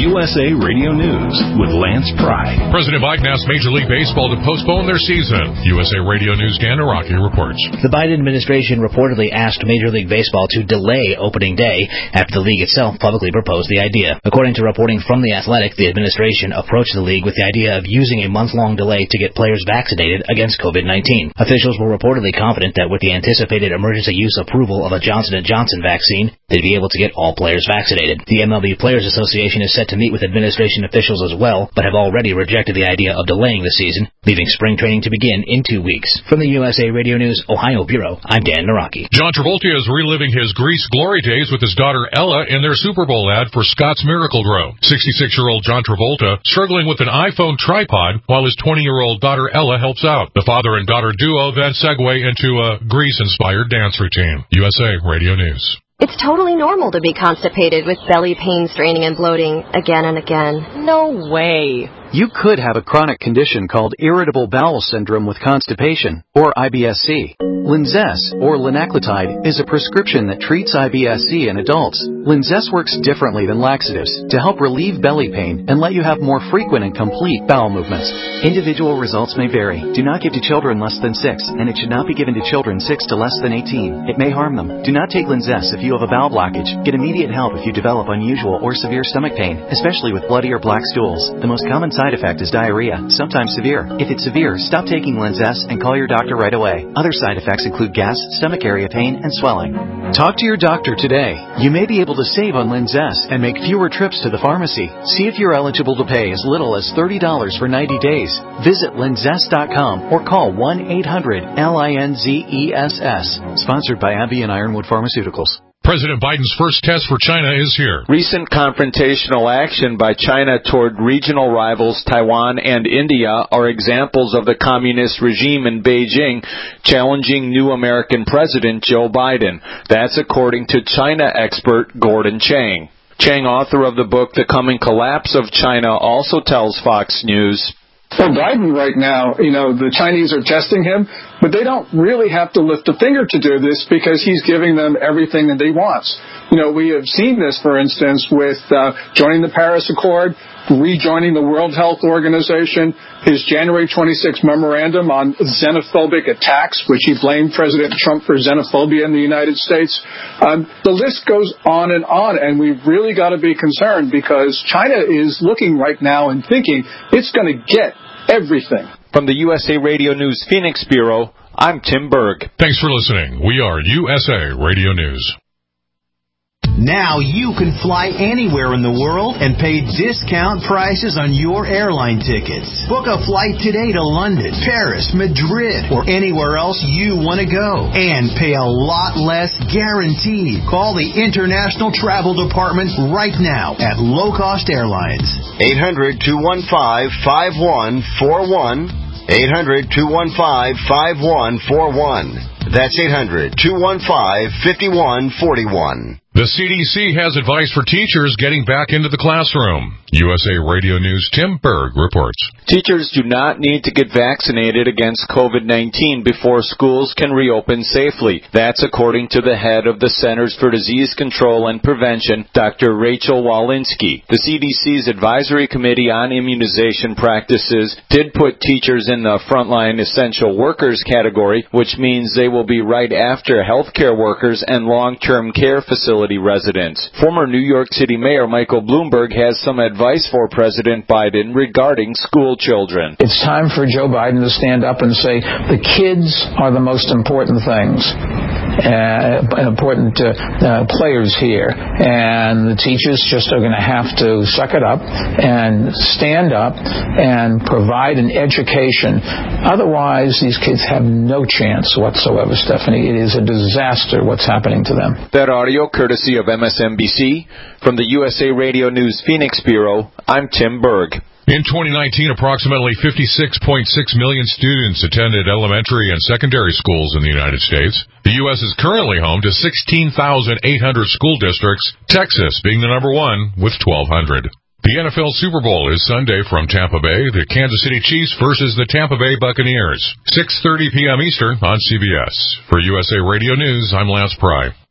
USA Radio News with Lance Pry. President Biden asked Major League Baseball to postpone their season. USA Radio News' Dan Araki reports. The Biden administration reportedly asked Major League Baseball to delay opening day after the league itself publicly proposed the idea. According to reporting from The Athletic, the administration approached the league with the idea of using a month-long delay to get players vaccinated against COVID-19. Officials were reportedly confident that with the anticipated emergency use approval of a Johnson & Johnson vaccine, they'd be able to get all players vaccinated. The MLB Players Association is set to meet with administration officials as well, but have already rejected the idea of delaying the season, leaving spring training to begin in 2 weeks. From the USA Radio News Ohio Bureau, I'm Dan Naraki. John Travolta is reliving his Grease glory days with his daughter Ella in their Super Bowl ad for Scott's Miracle-Gro. 66-year-old John Travolta struggling with an iPhone tripod while his 20-year-old daughter Ella helps out. The father and daughter duo then segue into a Grease-inspired dance routine. USA Radio News. It's totally normal to be constipated with belly pain, straining, and bloating again and again. No way. You could have a chronic condition called irritable bowel syndrome with constipation, or IBS-C. Linzess, or linaclotide, is a prescription that treats IBS-C in adults. Linzess works differently than laxatives to help relieve belly pain and let you have more frequent and complete bowel movements. Individual results may vary. Do not give to children less than 6, and it should not be given to children 6 to less than 18. It may harm them. Do not take Linzess if you have a bowel blockage. Get immediate help if you develop unusual or severe stomach pain, especially with bloody or black stools. The most common side effect is diarrhea, sometimes severe. If it's severe, stop taking Linzess and call your doctor right away. Other side effects include gas, stomach area pain, and swelling. Talk to your doctor today. You may be able to save on Linzess and make fewer trips to the pharmacy. See if you're eligible to pay as little as $30 for 90 days. Visit Linzess.com or call 1-800-LINZESS. Sponsored by AbbVie and Ironwood Pharmaceuticals. President Biden's first test for China is here. Recent confrontational action by China toward regional rivals Taiwan and India are examples of the communist regime in Beijing challenging new American President Joe Biden. That's according to China expert Gordon Chang. Chang, author of the book The Coming Collapse of China, also tells Fox News, Well, Biden right now, the Chinese are testing him, but they don't really have to lift a finger to do this because he's giving them everything that he wants. We have seen this, for instance, with joining the Paris Accord, rejoining the World Health Organization, his January 26 memorandum on xenophobic attacks, which he blamed President Trump for xenophobia in the United States. The list goes on, and we've really got to be concerned because China is looking right now and thinking it's going to get everything. From the USA Radio News Phoenix Bureau, I'm Tim Berg. Thanks for listening. We are USA Radio News. Now you can fly anywhere in the world and pay discount prices on your airline tickets. Book a flight today to London, Paris, Madrid, or anywhere else you want to go. And pay a lot less guaranteed. Call the International Travel Department right now at Low Cost Airlines. 800-215-5141. 800-215-5141. That's 800-215-5141. The CDC has advice for teachers getting back into the classroom. USA Radio News' Tim Berg reports. Teachers do not need to get vaccinated against COVID-19 before schools can reopen safely. That's according to the head of the Centers for Disease Control and Prevention, Dr. Rachel Walensky. The CDC's Advisory Committee on Immunization Practices did put teachers in the frontline essential workers category, which means they will be right after healthcare workers and long-term care facility residents. Former New York City Mayor Michael Bloomberg has some advice for President Biden regarding school children. It's time for Joe Biden to stand up and say the kids are the most important things. Important players here, and the teachers just are going to have to suck it up and stand up and provide an education. Otherwise, these kids have no chance whatsoever, Stephanie. It is a disaster what's happening to them. That audio courtesy of MSNBC. From the USA Radio News Phoenix Bureau, I'm Tim Berg. In 2019, approximately 56.6 million students attended elementary and secondary schools in the United States. The U.S. is currently home to 16,800 school districts, Texas being the number one with 1,200. The NFL Super Bowl is Sunday from Tampa Bay. The Kansas City Chiefs versus the Tampa Bay Buccaneers. 6:30 p.m. Eastern on CBS. For USA Radio News, I'm Lance Pry.